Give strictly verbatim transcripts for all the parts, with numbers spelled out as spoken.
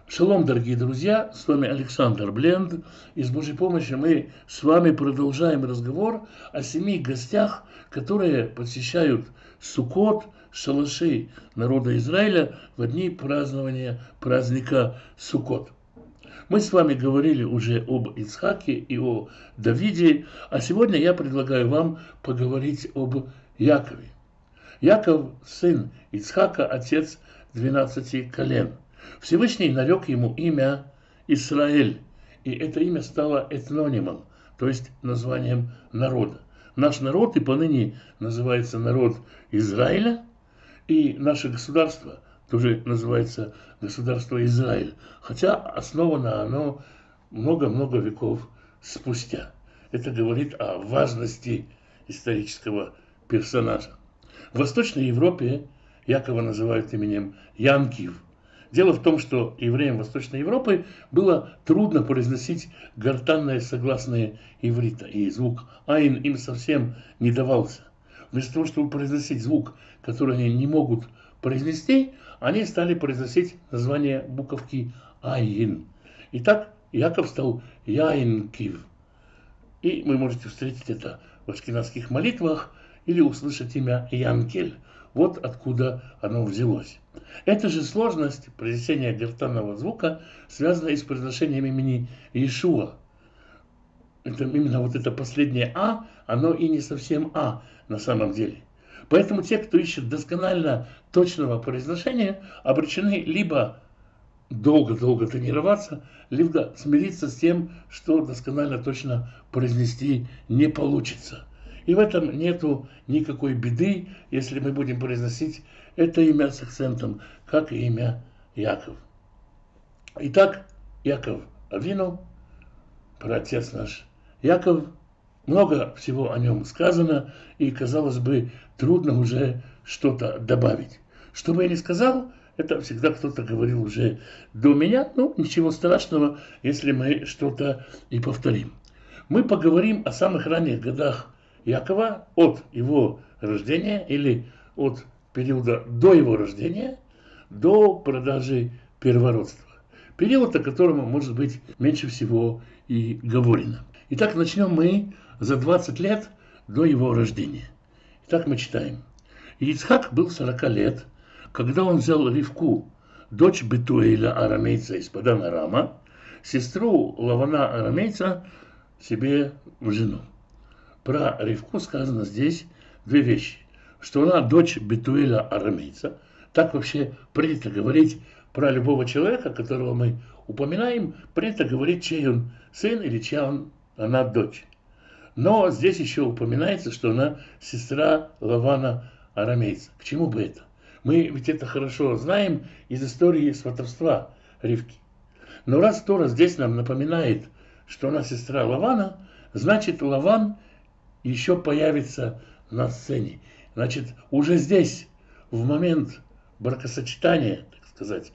Шалом, дорогие друзья, с вами Александр Бленд, и с Божьей помощью мы с вами продолжаем разговор о семи гостях, которые посещают Суккот, шалаши народа Израиля в дни празднования праздника Суккот. Мы с вами говорили уже об Ицхаке и о Давиде, а сегодня я предлагаю вам поговорить об Якове. Яков – сын Ицхака, отец двенадцати колен. Всевышний нарек ему имя Исраэль, и это имя стало этнонимом, то есть названием народа. Наш народ и поныне называется народ Израиля, и наше государство тоже называется государство Израиль, хотя основано оно много-много веков спустя. Это говорит о важности исторического персонажа. В Восточной Европе Якова называют именем Янкив. Дело в том, что евреям Восточной Европы было трудно произносить гортанные согласные иврита, и звук «айн» им совсем не давался. Вместо того, чтобы произносить звук, который они не могут произнести, они стали произносить название буковки «айн». Итак, Яков стал Яинкив. И вы можете встретить это в ашкеназских молитвах или услышать имя Янкель. Вот откуда оно взялось. Эта же сложность произнесения гортанного звука связана и с произношением имени Иешуа. Это именно вот это последнее «а», оно и не совсем «а» на самом деле. Поэтому те, кто ищет досконально точного произношения, обречены либо долго-долго тренироваться, либо смириться с тем, что досконально точно произнести не получится. И в этом нету никакой беды, если мы будем произносить это имя с акцентом, как и имя Яков. Итак, Яков Авину, праотец наш Яков, много всего о нем сказано, и, казалось бы, трудно уже что-то добавить. Что бы я ни сказал, это всегда кто-то говорил уже до меня, ну, ничего страшного, если мы что-то и повторим. Мы поговорим о самых ранних годах Якова, от его рождения или от периода до его рождения до продажи первородства. Период, о котором, может быть, меньше всего и говорено. Итак, начнем мы за двадцать лет до его рождения. Итак, мы читаем. Ицхак был сорока лет, когда он взял Ривку, дочь Бетуэля арамейца из Падан Арама, сестру Лавана арамейца, себе в жену. Про Ривку сказано здесь две вещи. Что она дочь Бетуэля арамейца. Так вообще принято говорить про любого человека, которого мы упоминаем. Принято говорить, чей он сын или чья он, она дочь. Но здесь еще упоминается, что она сестра Лавана арамейца. К чему бы это? Мы ведь это хорошо знаем из истории сватовства Ривки. Но раз Тора здесь нам напоминает, что она сестра Лавана, значит, Лаван еще появится на сцене. Значит, уже здесь, в момент бракосочетания, так сказать,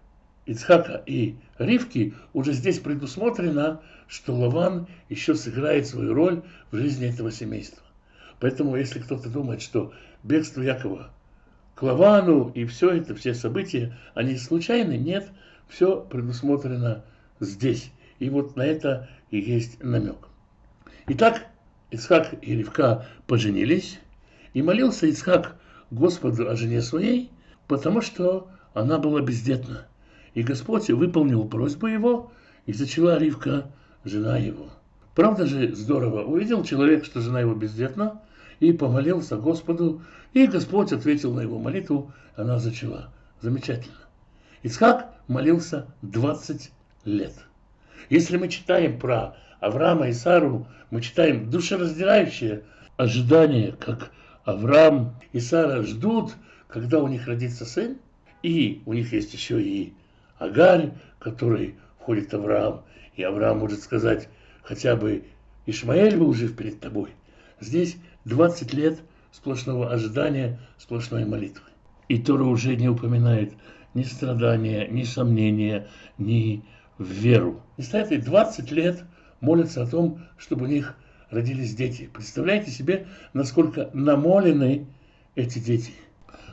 Ицхака и Ривки, уже здесь предусмотрено, что Лаван еще сыграет свою роль в жизни этого семейства. Поэтому, если кто-то думает, что бегство Якова к Лавану и все это, все события, они случайны, нет, все предусмотрено здесь. И вот на это и есть намек. Итак, Ицхак и Ривка поженились, и молился Ицхак Господу о жене своей, потому что она была бездетна. И Господь выполнил просьбу его, и зачала Ривка, жена его. Правда же здорово, увидел человек, что жена его бездетна, и помолился Господу, и Господь ответил на его молитву, она зачала. Замечательно. Ицхак молился двадцать лет. Если мы читаем про Авраама и Сару, мы читаем душераздирающее ожидание, как Авраам и Сара ждут, когда у них родится сын, и у них есть еще и Агарь, в которой входит Авраам, и Авраам может сказать, хотя бы Ишмаэль был жив перед тобой. Здесь двадцать лет сплошного ожидания, сплошной молитвы. И Тора уже не упоминает ни страдания, ни сомнения, ни веру. И стоят и двадцать лет молятся о том, чтобы у них родились дети. Представляете себе, насколько намолены эти дети.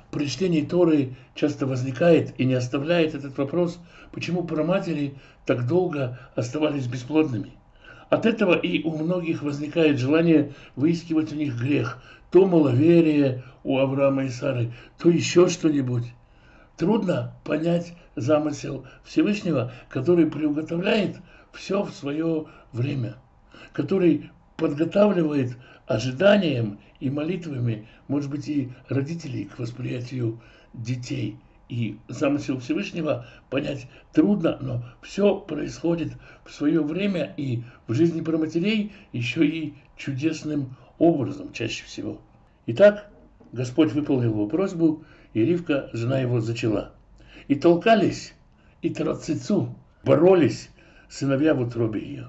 При чтении Торы часто возникает и не оставляет этот вопрос, почему праматери так долго оставались бесплодными. От этого и у многих возникает желание выискивать у них грех. То маловерие у Авраама и Сары, то еще что-нибудь. Трудно понять замысел Всевышнего, который приуготовляет все в свое время, который подготавливает ожиданием и молитвами, может быть, и родителей к восприятию детей. И замысел Всевышнего понять трудно, но все происходит в свое время и в жизни праматерей еще и чудесным образом чаще всего. Итак, Господь выполнил его просьбу, и Ривка, жена его, зачала. И толкались, и тарацицу, боролись сыновья в утробе ее.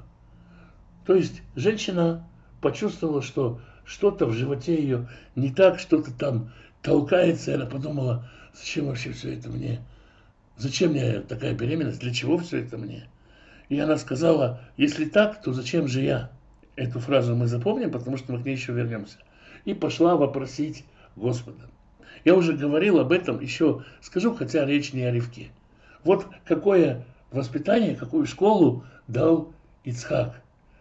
То есть женщина почувствовала, что что-то в животе ее не так, что-то там толкается, и она подумала, зачем вообще все это мне? Зачем мне такая беременность? Для чего все это мне? И она сказала, если так, то зачем же я? Эту фразу мы запомним, потому что мы к ней еще вернемся. И пошла вопросить Господа. Я уже говорил об этом, еще скажу, хотя речь не о Ривке. Вот какое воспитание, какую школу дал Ицхак.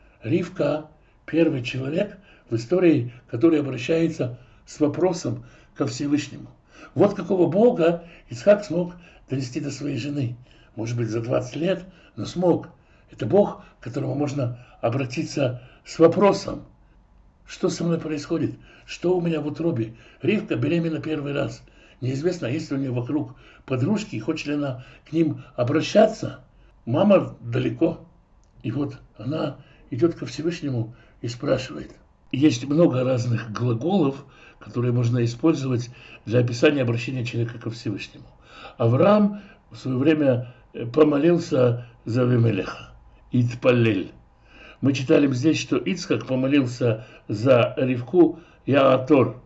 Ривка – первый человек в истории, который обращается с вопросом ко Всевышнему. Вот какого Бога Ицхак смог довести до своей жены. Может быть, за двадцать лет, но смог. Это Бог, к которому можно обратиться с вопросом. Что со мной происходит? Что у меня в утробе? Ривка беременна первый раз. Неизвестно, есть ли у нее вокруг подружки, и хочет ли она к ним обращаться. Мама далеко. И вот она идет ко Всевышнему и спрашивает. Есть много разных глаголов, которые можно использовать для описания обращения человека ко Всевышнему. Авраам в свое время помолился за Авимелеха. Итпаллель. Мы читали здесь, что Ицхак помолился за Ривку Яатор.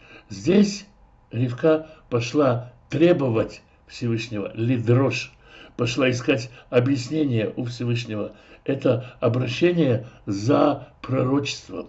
Здесь Ривка пошла требовать Всевышнего, лидрош, пошла искать объяснение у Всевышнего. Это обращение за пророчеством.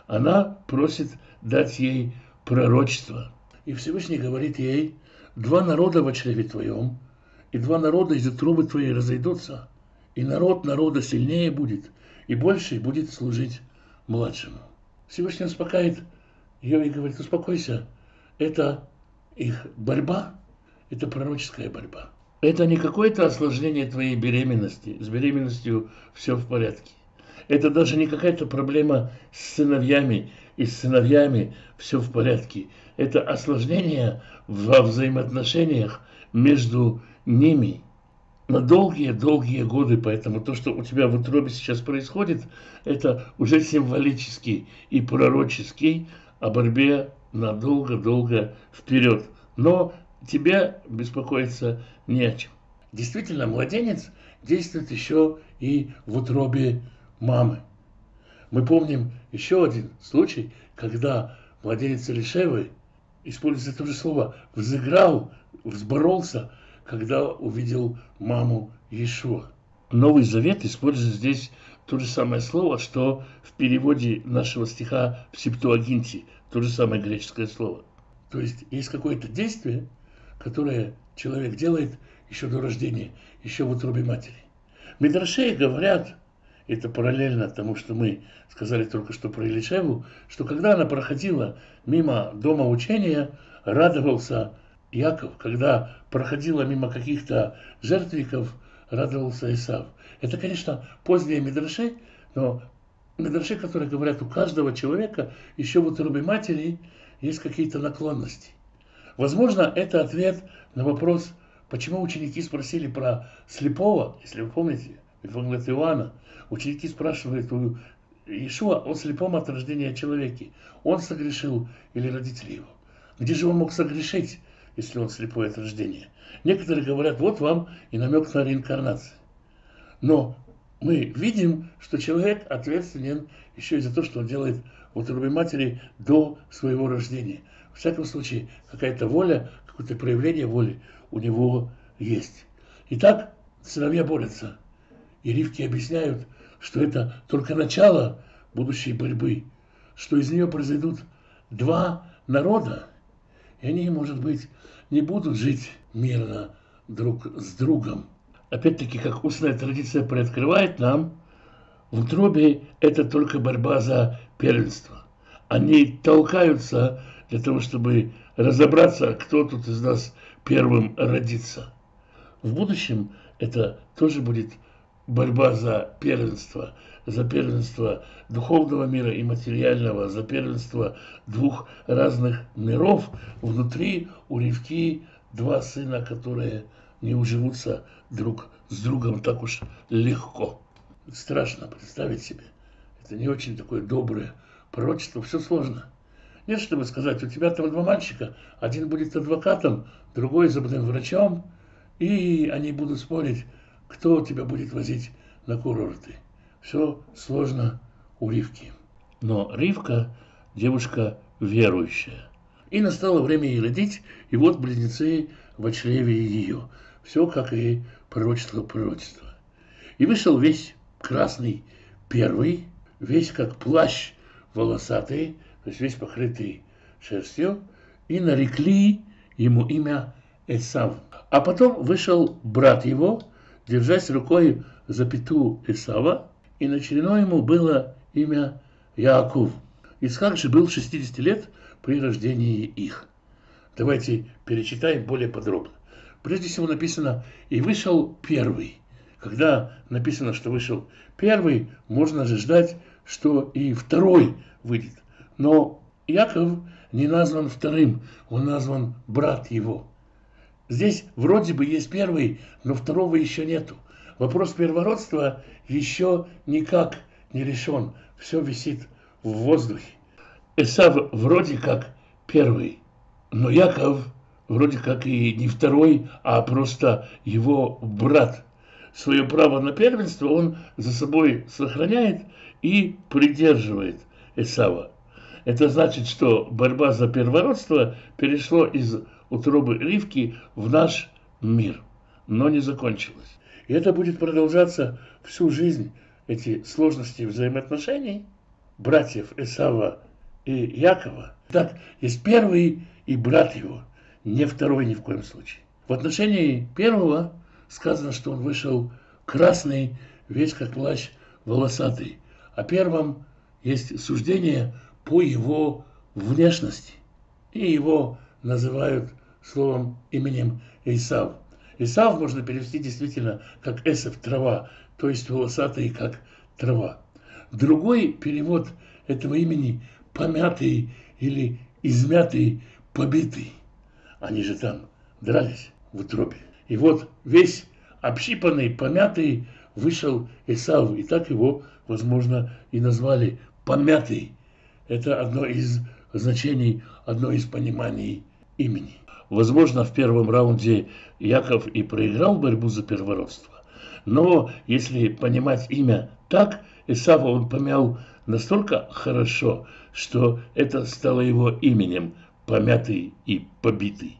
Она просит дать ей пророчество. И Всевышний говорит ей, два народа в чреве твоем, и два народа из утробы твоей разойдутся, и народ народа сильнее будет, и больше будет служить младшему. Всевышний успокаивает ее и говорит, успокойся, это их борьба, это пророческая борьба. Это не какое-то осложнение твоей беременности, с беременностью все в порядке. Это даже не какая-то проблема с сыновьями, и с сыновьями все в порядке. Это осложнение во взаимоотношениях между ними на долгие-долгие годы. Поэтому то, что у тебя в утробе сейчас происходит, это уже символический и пророческий о борьбе на долго-долго вперед. Но тебе беспокоиться не о чем. Действительно, младенец действует еще и в утробе мамы. Мы помним еще один случай, когда младенец Элишевы, используется то же слово, взыграл, взборолся, когда увидел маму Иешуа. Новый Завет использует здесь то же самое слово, что в переводе нашего стиха в Септуагинте, то же самое греческое слово. То есть есть какое-то действие, которое человек делает еще до рождения, еще в утробе матери. Мидрашеи говорят, это параллельно тому, что мы сказали только что про Элишеву, что когда она проходила мимо дома учения, радовался Яков. Когда проходила мимо каких-то жертвенников, радовался Исав. Это, конечно, поздние мидраши, но мидраши, которые говорят, у каждого человека еще в утробе матери есть какие-то наклонности. Возможно, это ответ на вопрос, почему ученики спросили про слепого, если вы помните, Евангелие от Иоанна. Ученики спрашивают у Иешуа о слепом от рождения человеке. Он согрешил или родители его? Где же он мог согрешить, если он слепой от рождения? Некоторые говорят, вот вам и намек на реинкарнацию. Но мы видим, что человек ответственен еще и за то, что он делает в утробе матери до своего рождения. В всяком случае, какая-то воля, какое-то проявление воли у него есть. Итак, сыновья борются. И Ривки объясняют, что это только начало будущей борьбы, что из нее произойдут два народа, и они, может быть, не будут жить мирно друг с другом. Опять-таки, как устная традиция приоткрывает нам, в утробе это только борьба за первенство. Они толкаются для того, чтобы разобраться, кто тут из нас первым родится. В будущем это тоже будет борьба за первенство, за первенство духовного мира и материального, за первенство двух разных миров. Внутри у Ривки два сына, которые не уживутся друг с другом так уж легко. Страшно представить себе. Это не очень такое доброе пророчество, все сложно. Нет, чтобы сказать, у тебя там два мальчика, один будет адвокатом, другой зубным врачом, и они будут спорить, кто тебя будет возить на курорты. Все сложно у Ривки. Но Ривка девушка верующая. И настало время ей родить, и вот близнецы в чреве ее. Все, как и пророчество пророчества. И вышел весь красный первый, весь как плащ волосатый, то есть весь покрытый шерстью, и нарекли ему имя Эсав. А потом вышел брат его, держась рукой за пяту Эсава, и началено ему было имя Яаков. Исхак же был шестидесяти лет при рождении их. Давайте перечитаем более подробно. Прежде всего написано «и вышел первый». Когда написано, что вышел первый, можно же ждать, что и второй выйдет. Но Яков не назван вторым, он назван брат его. Здесь вроде бы есть первый, но второго еще нету. Вопрос первородства еще никак не решен. Все висит в воздухе. Эсав вроде как первый, но Яков вроде как и не второй, а просто его брат. Свое право на первенство он за собой сохраняет и придерживает Эсава. Это значит, что борьба за первородство перешло из утробы Ривки в наш мир, но не закончилась. И это будет продолжаться всю жизнь, эти сложности взаимоотношений братьев Эсава и Якова. Так, есть первый и брат его, не второй ни в коем случае. В отношении первого сказано, что он вышел красный, весь как плащ волосатый. О первом есть суждение по его внешности. И его называют словом, именем Исав. Исав можно перевести действительно как Эсав, трава, то есть волосатый, как трава. Другой перевод этого имени помятый или измятый, побитый. Они же там дрались в утробе. И вот весь общипанный, помятый вышел Исав. И так его, возможно, и назвали помятый. Это одно из значений, одно из пониманий имени. Возможно, в первом раунде Яков и проиграл борьбу за первородство. Но если понимать имя так, Исава он помял настолько хорошо, что это стало его именем, помятый и побитый.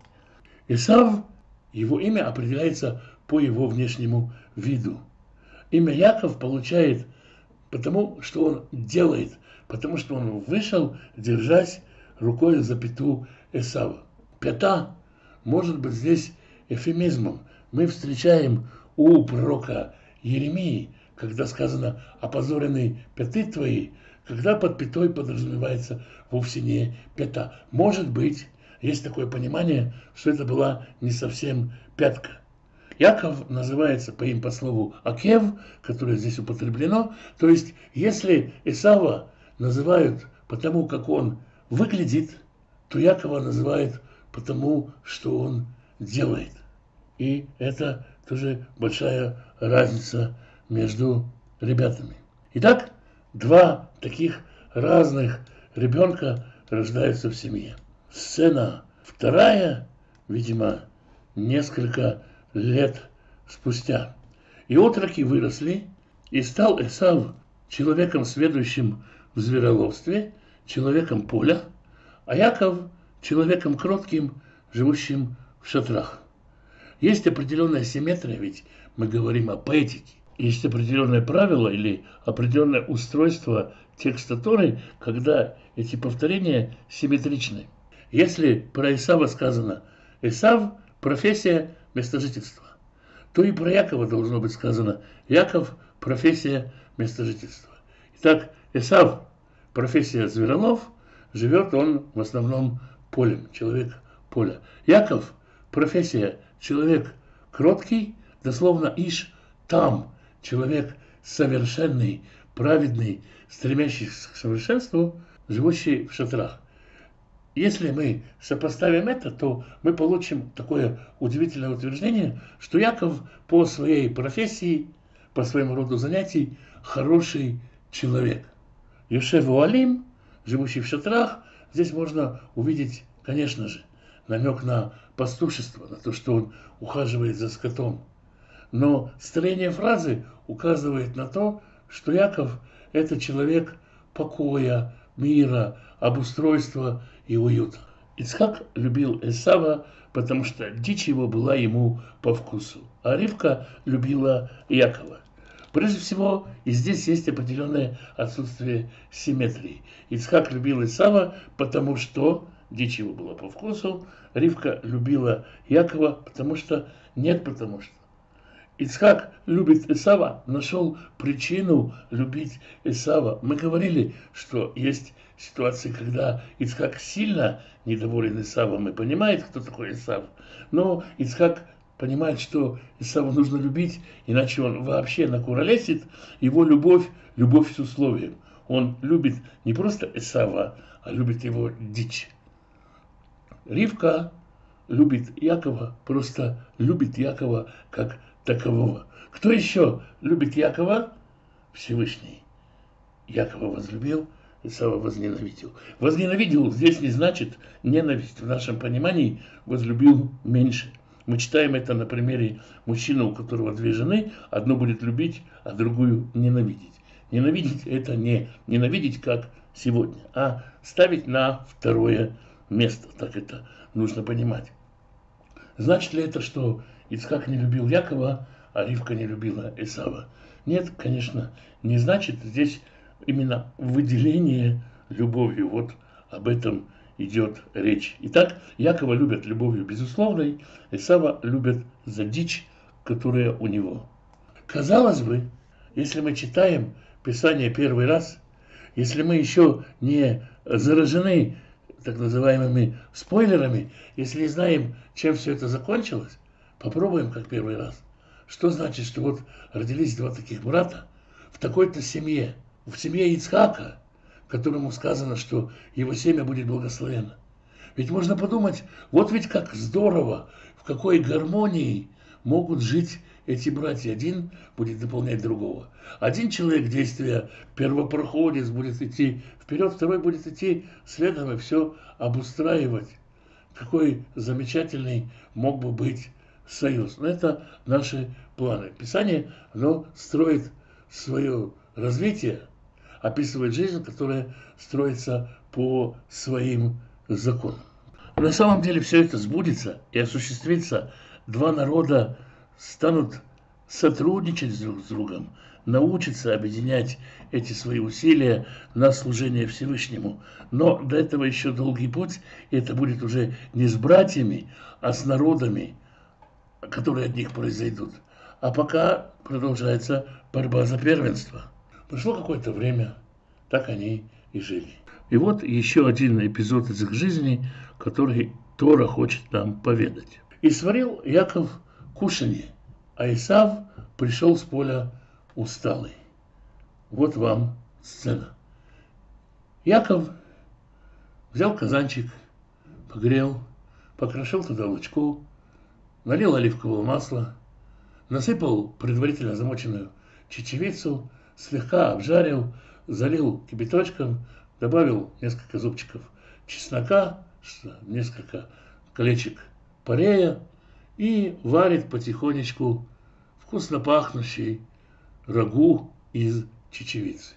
Исав, его имя определяется по его внешнему виду. Имя Яков получает потому, что он делает, потому что он вышел, держась рукой за пяту Эсава. Пята может быть здесь эвфемизмом. Мы встречаем у пророка Еремии, когда сказано «опозорены пяты твои», когда под пятой подразумевается вовсе не пята. Может быть, есть такое понимание, что это была не совсем пятка. Яков называется по им по слову Акев, которое здесь употреблено. То есть, если Исава называют потому, как он выглядит, то Якова называют потому, что он делает. И это тоже большая разница между ребятами. Итак, два таких разных ребенка рождаются в семье. Сцена вторая, видимо, несколько лет спустя. И отроки выросли, и стал Эсав человеком, сведущим в звероловстве, человеком поля, а Яков человеком кротким, живущим в шатрах. Есть определенная симметрия, ведь мы говорим о поэтике. Есть определенное правило или определенное устройство текста Торы, когда эти повторения симметричны. Если про Исава сказано «Исав – профессия, место жительства», то и про Якова должно быть сказано «Яков – профессия, место жительства». Итак, Исав – профессия зверолов, живет он в основном полем, человек поля. Яков – профессия человек кроткий, дословно иш там, человек совершенный, праведный, стремящийся к совершенству, живущий в шатрах. Если мы сопоставим это, то мы получим такое удивительное утверждение, что Яков по своей профессии, по своему роду занятий, хороший человек. Йошев Уалим, живущий в шатрах, здесь можно увидеть, конечно же, намек на пастушество, на то, что он ухаживает за скотом. Но строение фразы указывает на то, что Яков – это человек покоя, мира, обустройства и уюта. Ицхак любил Эсава, потому что дичь его была ему по вкусу, а Ривка любила Якова. Прежде всего, и здесь есть определенное отсутствие симметрии. Ицхак любил Эсава, потому что дичь его была по вкусу, Ривка любила Якова, потому что нет, потому что. Ицхак любит Эсава, нашел причину любить Эсава. Мы говорили, что есть ситуации, когда Ицхак сильно недоволен Эсавом и понимает, кто такой Эсав. Но Ицхак понимает, что Эсава нужно любить, иначе он вообще накуролесит. Его любовь, любовь с условием. Он любит не просто Эсава, а любит его дичь. Ривка любит Якова, просто любит Якова как такового. Кто еще любит Якова? Всевышний. Якова возлюбил, Исава возненавидел. Возненавидел здесь не значит ненависть. В нашем понимании возлюбил меньше. Мы читаем это на примере мужчины, у которого две жены. Одну будет любить, а другую ненавидеть. Ненавидеть – это не ненавидеть, как сегодня, а ставить на второе место. Так это нужно понимать. Значит ли это, что Ицхак не любил Якова, а Ривка не любила Эсава? Нет, конечно, не значит. Здесь именно выделение любовью. Вот об этом идет речь. Итак, Якова любят любовью безусловной, Эсава любят за дичь, которая у него. Казалось бы, если мы читаем Писание первый раз, если мы еще не заражены так называемыми спойлерами, если не знаем, чем все это закончилось, попробуем как первый раз. Что значит, что вот родились два таких брата в такой-то семье, в семье Ицхака, которому сказано, что его семя будет благословенно. Ведь можно подумать, вот ведь как здорово, в какой гармонии могут жить эти братья. Один будет дополнять другого. Один человек действия первопроходец будет идти вперед, второй будет идти следом и все обустраивать. Какой замечательный мог бы быть союз. Но это наши планы. Писание, оно строит свое развитие, описывает жизнь, которая строится по своим законам. На самом деле все это сбудется и осуществится. Два народа станут сотрудничать друг с другом, научатся объединять эти свои усилия на служение Всевышнему. Но до этого еще долгий путь, и это будет уже не с братьями, а с народами, которые от них произойдут. А пока продолжается борьба за первенство. Прошло какое-то время, так они и жили. И вот еще один эпизод из их жизни, который Тора хочет нам поведать. «И сварил Яков кушанье, а Исав пришел с поля усталый». Вот вам сцена. Яков взял казанчик, погрел, покрошил туда лучку, налил оливкового масла, насыпал предварительно замоченную чечевицу, слегка обжарил, залил кипяточком, добавил несколько зубчиков чеснока, несколько колечек парея и варит потихонечку вкусно пахнущий рагу из чечевицы.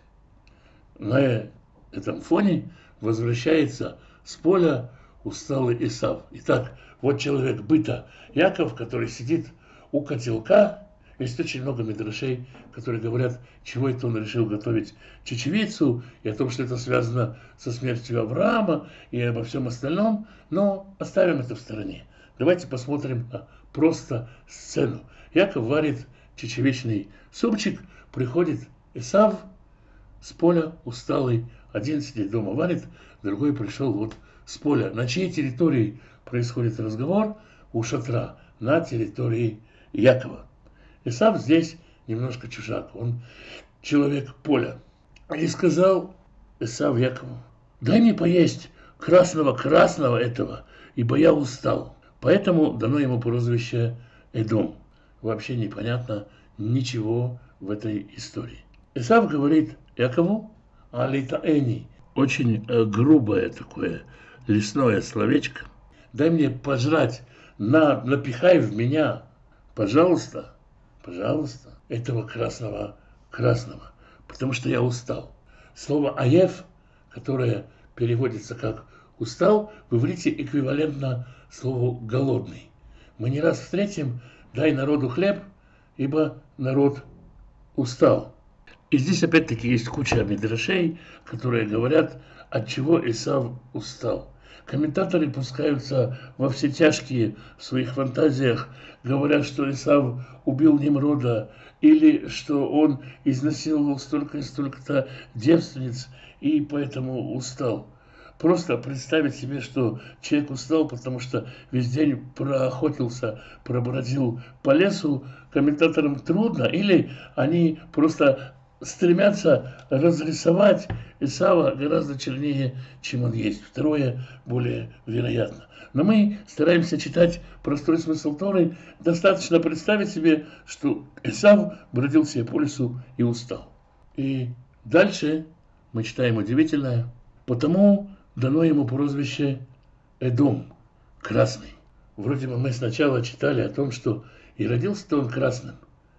На этом фоне возвращается с поля усталый Исав. Итак, вот человек быта Яков, который сидит у котелка Есть очень много мидрашей, которые говорят, чего это он решил готовить чечевицу, и о том, что это связано со смертью Авраама, и обо всем остальном, но оставим это в стороне. Давайте посмотрим на просто сцену. Яков варит чечевичный супчик, приходит Эсав с поля усталый, один сидит дома варит, другой пришел вот с поля. На чьей территории происходит разговор? У шатра, на территории Якова. Эсав здесь немножко чужак, он человек поля. И сказал Эсав Якову: дай мне поесть красного-красного этого, ибо я устал. Поэтому дано ему прозвище Эдом. Вообще непонятно ничего в этой истории. Эсав говорит Якову: алитаэни, очень э, грубое такое лесное словечко. Дай мне пожрать, на, напихай в меня, пожалуйста, пожалуйста, этого красного красного, потому что я устал. Слово аев, которое переводится как устал, в иврите эквивалентно слову голодный. Мы не раз встретим: дай народу хлеб, ибо народ устал. И здесь опять-таки есть куча мидрашей, которые говорят, от чего Эсав устал. Комментаторы пускаются во все тяжкие в своих фантазиях, говорят, что Эсав убил Немрода, или что он изнасиловал столько и столько-то девственниц и поэтому устал. Просто представить себе, что человек устал, потому что весь день проохотился, пробродил по лесу, комментаторам трудно, или они просто стремятся разрисовать Эсава гораздо чернее, чем он есть. Второе более вероятно. Но мы стараемся читать простой смысл Торы. Достаточно представить себе, что Эсав бродил себе по лесу и устал. И дальше мы читаем удивительное. Потому дано ему прозвище Эдом, красный. Вроде бы мы сначала читали о том, что и родился-то он красным.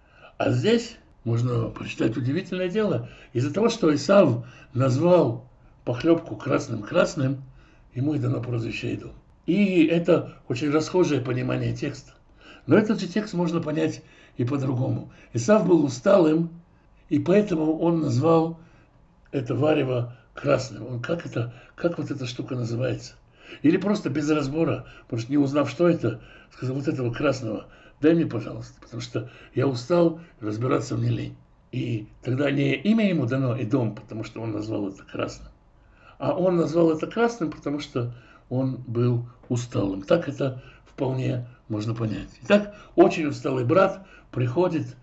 А здесь можно прочитать удивительное дело. Из-за того, что Эсав назвал похлебку красным-красным, ему и дано прозвище Эдом. И это очень расхожее понимание текста. Но этот же текст можно понять и по-другому. Эсав был усталым, и поэтому он назвал это варево красным. Он, как, это, как вот эта штука называется? Или просто без разбора, потому что не узнав, что это, сказал: вот этого красного дай мне, пожалуйста, потому что я устал, разбираться мне лень. И тогда не имя ему дано Эдом, потому что он назвал это красным, а он назвал это красным, потому что он был усталым. Так это вполне можно понять. Итак, очень усталый брат приходит,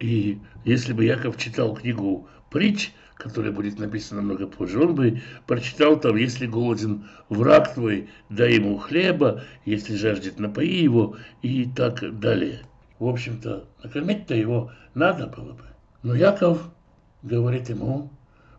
и если бы Яков читал книгу притч, которая будет написана много позже, он бы прочитал там: если голоден враг твой, дай ему хлеба, если жаждет, напои его, и так далее. В общем-то, накормить-то его надо было бы. Но Яков говорит ему: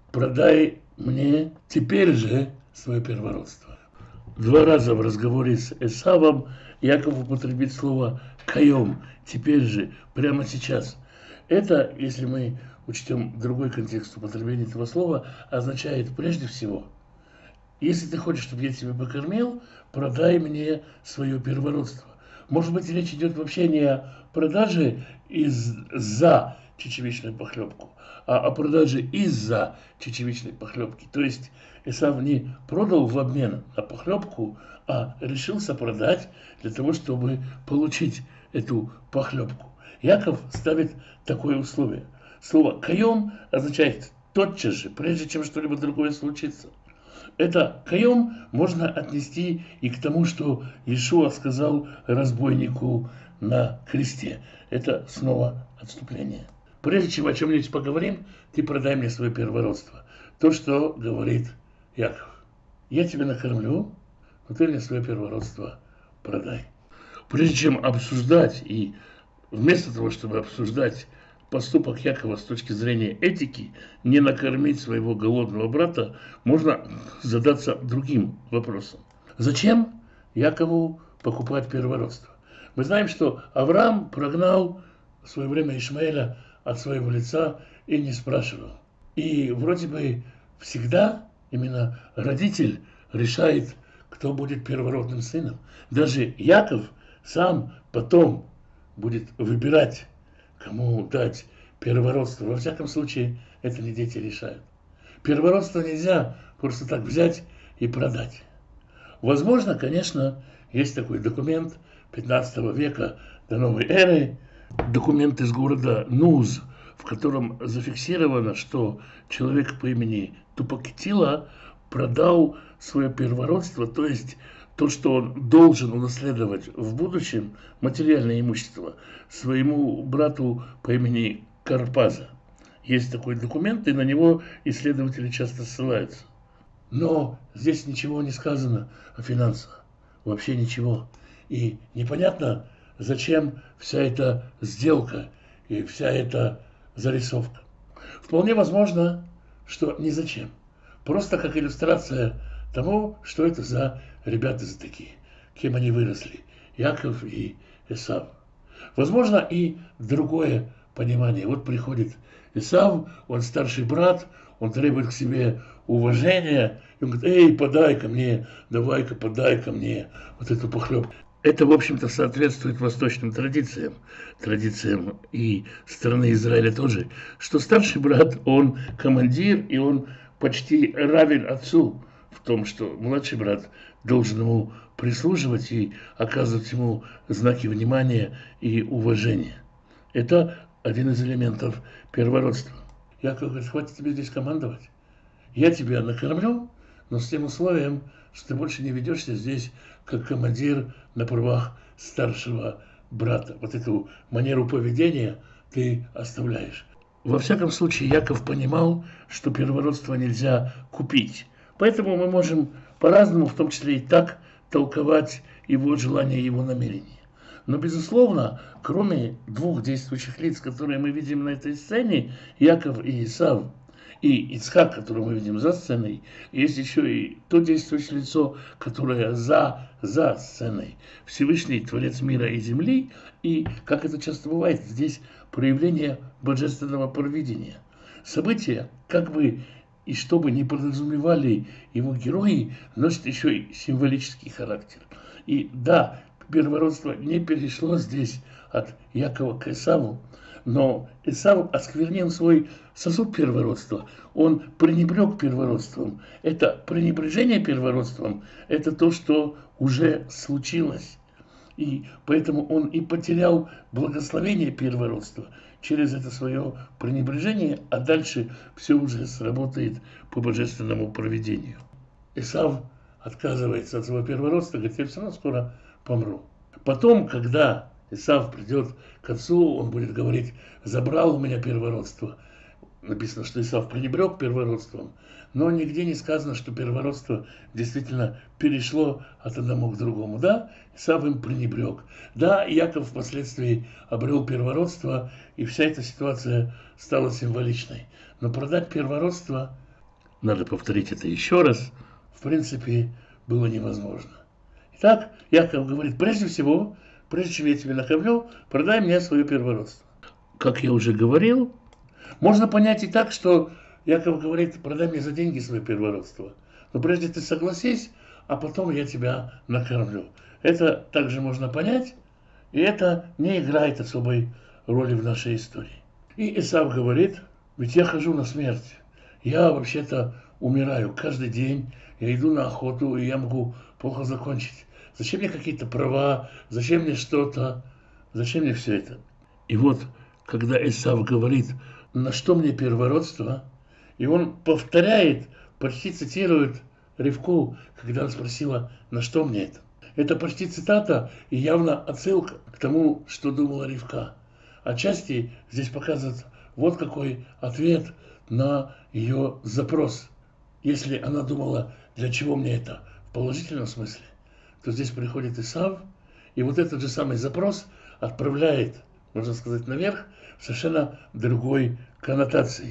продай мне теперь же свое первородство. Два раза в разговоре с Эсавом Яков употребит слово «каем», теперь же, прямо сейчас. Это, если мы учтем другой контекст употребления этого слова, означает прежде всего: если ты хочешь, чтобы я тебя покормил, продай мне свое первородство. Может быть, речь идет вообще не о продаже из-за чечевичную похлебку, а о продаже из-за чечевичной похлебки. То есть Эсав не продал в обмен на похлебку, а решился продать для того, чтобы получить эту похлебку. Яков ставит такое условие. Слово «каем» означает тотчас же, прежде чем что-либо другое случится. Это «каем» можно отнести и к тому, что Иешуа сказал разбойнику на кресте. Это снова отступление. Прежде чем о чем-нибудь поговорим, ты продай мне свое первородство. То, что говорит Яков. Я тебя накормлю, но ты мне свое первородство продай. Прежде чем обсуждать, и вместо того, чтобы обсуждать поступок Якова с точки зрения этики, не накормить своего голодного брата, можно задаться другим вопросом. Зачем Якову покупать первородство? Мы знаем, что Авраам прогнал в свое время Ишмаэля от своего лица и не спрашивал. И вроде бы всегда именно родитель решает, кто будет первородным сыном. Даже Яков сам потом будет выбирать кому дать первородство. Во всяком случае, это не дети решают. Первородство нельзя просто так взять и продать. Возможно, конечно, есть такой документ пятнадцатого века до новой эры, документ из города Нуз, в котором зафиксировано, что человек по имени Тупакетила продал свое первородство, то есть то, что он должен унаследовать в будущем, материальное имущество, своему брату по имени Карпаза. Есть такой документ, и на него исследователи часто ссылаются. Но здесь ничего не сказано о финансах. Вообще ничего. И непонятно, зачем вся эта сделка и вся эта зарисовка. Вполне возможно, что ни зачем. Просто как иллюстрация того, что это за ребята за такие, кем они выросли, Яков и Эсав. Возможно, и другое понимание. Вот приходит Эсав, он старший брат, он требует к себе уважения, и он говорит: эй, подай-ка мне, давай-ка, подай-ка мне вот эту похлебку. Это, в общем-то, соответствует восточным традициям, традициям и страны Израиля тоже, что старший брат, он командир, и он почти равен отцу в том, что младший брат должен ему прислуживать и оказывать ему знаки внимания и уважения. Это один из элементов первородства. Яков говорит: хватит тебе здесь командовать. Я тебя накормлю, но с тем условием, что ты больше не ведешься здесь как командир на правах старшего брата. Вот эту манеру поведения ты оставляешь. Во всяком случае, Яков понимал, что первородство нельзя купить. Поэтому мы можем по-разному, в том числе и так, толковать его желания, его намерения. Но, безусловно, кроме двух действующих лиц, которые мы видим на этой сцене, Яков и Исав, и Ицхак, которого мы видим за сценой, есть еще и то действующее лицо, которое за, за сценой. Всевышний Творец мира и земли, и, как это часто бывает, здесь проявление божественного провидения. События, как бы и что бы ни подразумевали его герои, носят еще и символический характер. И да, первородство не перешло здесь от Якова к Исаву, но Исав осквернил свой сосуд первородства. Он пренебрег первородством. Это пренебрежение первородством, это то, что уже случилось. И поэтому он и потерял благословение первородства через это свое пренебрежение, а дальше все уже сработает по божественному провидению. Исав отказывается от своего первородства, говорит: я все равно скоро помру. Потом, когда Исав придет к отцу, он будет говорить: забрал у меня первородство. Написано, что Исав пренебрег первородством, но нигде не сказано, что первородство действительно перешло от одного к другому. Да, Исав им пренебрег. Да, Яков впоследствии обрел первородство, и вся эта ситуация стала символичной. Но продать первородство, надо повторить это еще раз, в принципе, было невозможно. Итак, Яков говорит: прежде всего, прежде чем я тебя накормлю, продай мне свое первородство. Как я уже говорил, можно понять и так, что Яков говорит: продай мне за деньги свое первородство. Но прежде ты согласись, а потом я тебя накормлю. Это также можно понять, и это не играет особой роли в нашей истории. И Исав говорит: ведь я хожу на смерть. Я вообще-то умираю каждый день, я иду на охоту, и я могу плохо закончить. Зачем мне какие-то права, зачем мне что-то, зачем мне все это? И вот, когда Исав говорит: на что мне первородство, и он повторяет, почти цитирует Ривку, когда она спросила: на что мне это? Это почти цитата и явно отсылка к тому, что думала Ривка. Отчасти здесь показывает вот какой ответ на ее запрос. Если она думала: для чего мне это, в положительном смысле, то здесь приходит Исав, и вот этот же самый запрос отправляет, можно сказать, наверх, в совершенно другой коннотации.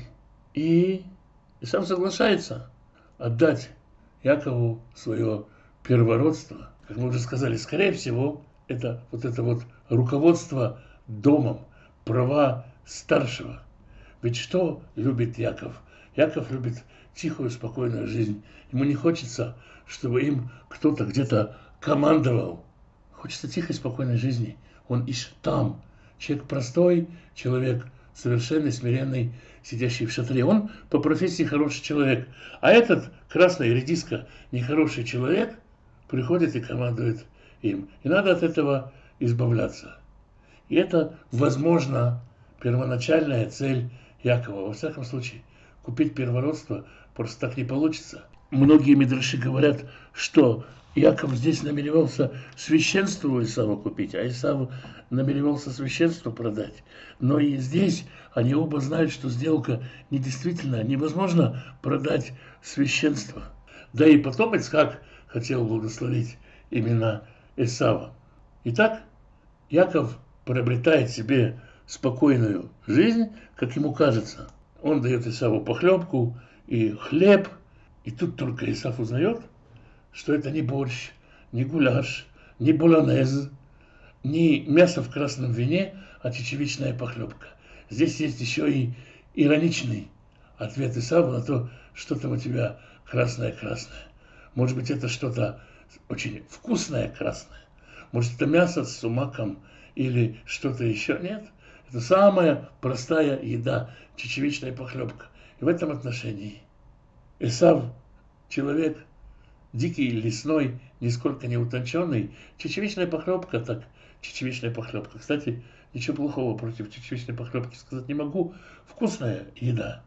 И Исав соглашается отдать Якову свое первородство. Как мы уже сказали, скорее всего, это вот это вот руководство домом, права старшего. Ведь что любит Яков? Яков любит тихую, спокойную жизнь. Ему не хочется, чтобы им кто-то где-то командовал. Хочется тихой, спокойной жизни. Он ищет там, человек простой, человек совершенный, смиренный, сидящий в шатре. Он по профессии хороший человек. А этот красный редиска, нехороший человек, приходит и командует им. И надо от этого избавляться. И это, возможно, первоначальная цель Якова. Во всяком случае, купить первородство просто так не получится. Многие мидраши говорят, что Яков здесь намеревался священство у Исава купить, а Исав намеревался священство продать. Но и здесь они оба знают, что сделка недействительна. Невозможно продать священство. Да и потом Ицхак хотел благословить именно Исава. Итак, Яков приобретает себе спокойную жизнь, как ему кажется. Он дает Исаву похлебку и хлеб. И тут только Исав узнает, что это не борщ, не гуляш, не болонез, не мясо в красном вине, а чечевичная похлебка. Здесь есть еще и ироничный ответ Исава на то, что там у тебя красное-красное. Может быть, это что-то очень вкусное красное. Может, это мясо с сумаком или что-то еще. Нет, это самая простая еда, чечевичная похлебка. И в этом отношении Исав человек дикий, лесной, нисколько не утонченный. Чечевичная похлебка, так, чечевичная похлебка. Кстати, ничего плохого против чечевичной похлебки сказать не могу. Вкусная еда,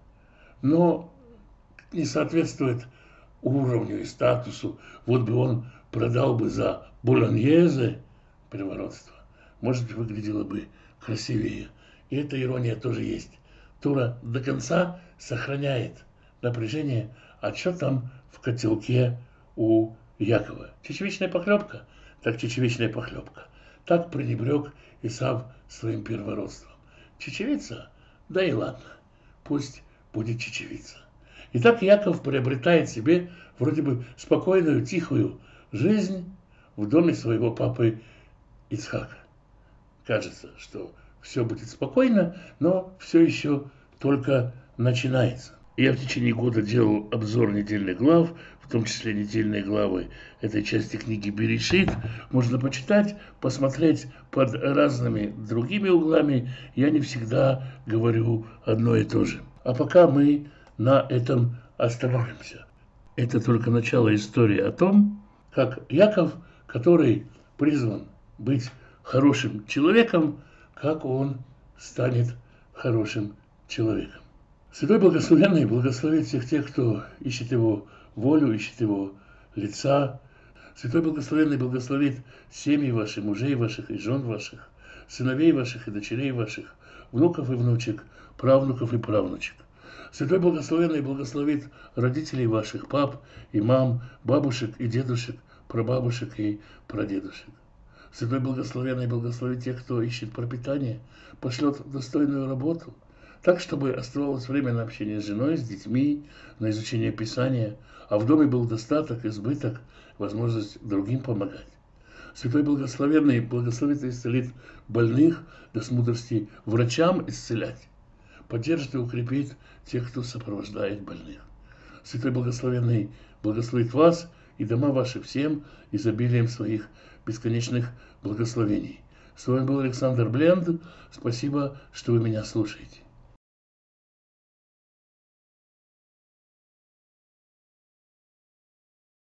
но не соответствует уровню и статусу. Вот бы он продал бы за болоньезе первородство. Может быть, выглядело бы красивее. И эта ирония тоже есть. Тора до конца сохраняет напряжение, а что там в котелке у Якова. Чечевичная похлебка, так чечевичная похлебка. Так пренебрег Исав своим первородством. Чечевица? Да и ладно, пусть будет чечевица. Итак, Яков приобретает себе вроде бы спокойную, тихую жизнь в доме своего папы Ицхака. Кажется, что все будет спокойно, но все еще только начинается. Я в течение года делал обзор недельных глав, в том числе недельные главы этой части книги Берешит. Можно почитать, посмотреть под разными другими углами. Я не всегда говорю одно и то же. А пока мы на этом остановимся. Это только начало истории о том, как Яков, который призван быть хорошим человеком, как он станет хорошим человеком. Святой Благословенный благословит всех тех, кто ищет Его волю, ищет Его лица. Святой Благословенный благословит семьи ваши, мужей ваших и жен ваших, сыновей ваших и дочерей ваших, внуков и внучек, правнуков и правнучек. Святой Благословенный благословит родителей ваших, пап и мам, бабушек и дедушек, прабабушек и прадедушек. Святой Благословенный благословит тех, кто ищет пропитание, пошлет достойную работу, так, чтобы оставалось время на общение с женой, с детьми, на изучение Писания, а в доме был достаток, избыток, возможность другим помогать. Святой Благословенный благословит и исцелит больных, даст мудрости врачам исцелять, поддержит и укрепит тех, кто сопровождает больных. Святой Благословенный благословит вас и дома ваши всем изобилием своих бесконечных благословений. С вами был Александр Бленд. Спасибо, что вы меня слушаете.